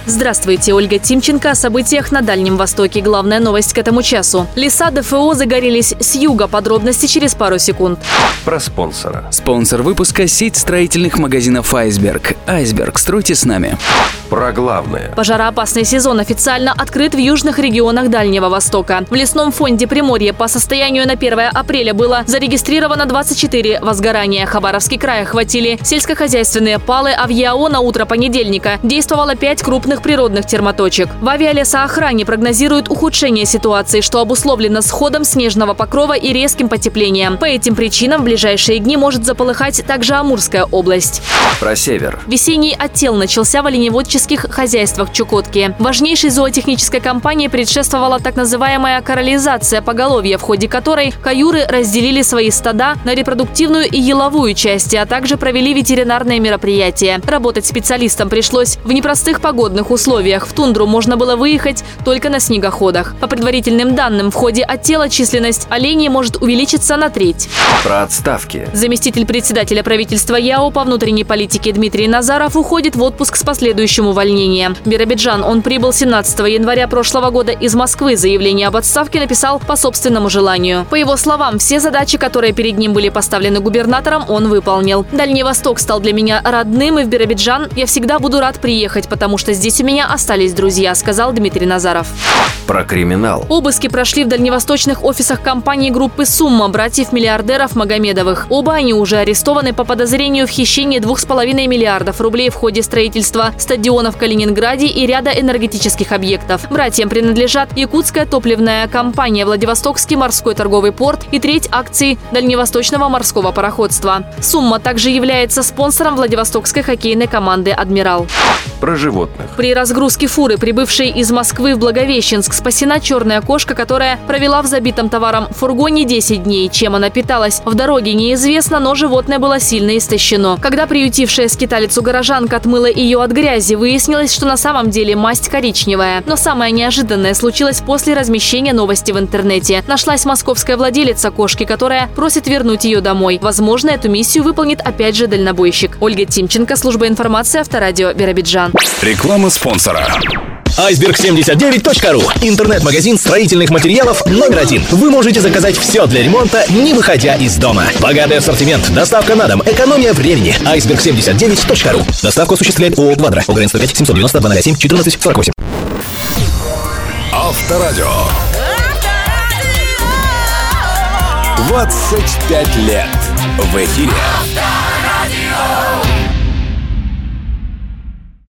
Здравствуйте, Ольга Тимченко о событиях на Дальнем Востоке. Главная новость к этому часу. Леса ДФО загорелись с юга. Подробности через пару секунд. Про спонсора. Спонсор выпуска – сеть строительных магазинов «Айсберг». «Айсберг», стройте с нами. Про главное. Пожароопасный сезон официально открыт в южных регионах Дальнего Востока. В лесном фонде Приморья по состоянию на 1 апреля было зарегистрировано 24 возгорания. Хабаровский край охватили сельскохозяйственные палы, а в ЯО на утро понедельника действовало 5 крупных природных термоточек. В авиалесоохране прогнозируют ухудшение ситуации, что обусловлено сходом снежного покрова и резким потеплением. По этим причинам в ближайшие дни может заполыхать также Амурская область. Про север. Весенний оттел начался в оленеводческих хозяйствах Чукотки. Важнейшей зоотехнической кампании предшествовала так называемая корализация поголовья, в ходе которой каюры разделили свои стада на репродуктивную и еловую части, а также провели ветеринарные мероприятия. Работать специалистам пришлось в непростых погодных условиях. В тундру можно было выехать только на снегоходах. По предварительным данным, в ходе оттела численность оленей может увеличиться на треть. Про отставки. Заместитель председателя правительства ЯО по внутренней политике Дмитрий Назаров уходит в отпуск с последующим увольнением. В Биробиджан он прибыл 17 января прошлого года из Москвы. Заявление об отставке написал по собственному желанию. По его словам, все задачи, которые перед ним были поставлены губернатором, он выполнил. Дальний Восток стал для меня родным, и в Биробиджан я всегда буду рад приехать, потому что здесь у меня остались друзья, сказал Дмитрий Назаров. Про криминал. Обыски прошли в дальневосточных офисах компании группы «Сумма» братьев-миллиардеров Магомедовых. Оба они уже арестованы по подозрению в хищении 2,5 миллиардов рублей в ходе строительства стадиона в Калининграде и ряда энергетических объектов. Братьям принадлежат Якутская топливная компания, Владивостокский морской торговый порт и треть акций Дальневосточного морского пароходства. «Сумма» также является спонсором Владивостокской хоккейной команды «Адмирал». Про животных. При разгрузке фуры, прибывшей из Москвы в Благовещенск, спасена черная кошка, которая провела в забитом товаром фургоне 10 дней. Чем она питалась в дороге, неизвестно, но животное было сильно истощено. Когда приютившая скиталицу горожанка отмыла ее от грязи, выяснилось, что на самом деле масть коричневая. Но самое неожиданное случилось после размещения новости в интернете. Нашлась московская владелица кошки, которая просит вернуть ее домой. Возможно, эту миссию выполнит опять же дальнобойщик. Ольга Тимченко, служба информации, Авторадио, Биробиджан. Реклама спонсора. iceberg79.ru. Интернет-магазин строительных материалов номер 1. Вы можете заказать все для ремонта, не выходя из дома. Богатый ассортимент, доставка на дом, экономия времени. iceberg79.ru. Доставку осуществляет ООО «Квадро». ОГРН 105 790 207 14 48. Авторадио. 25 лет в эфире.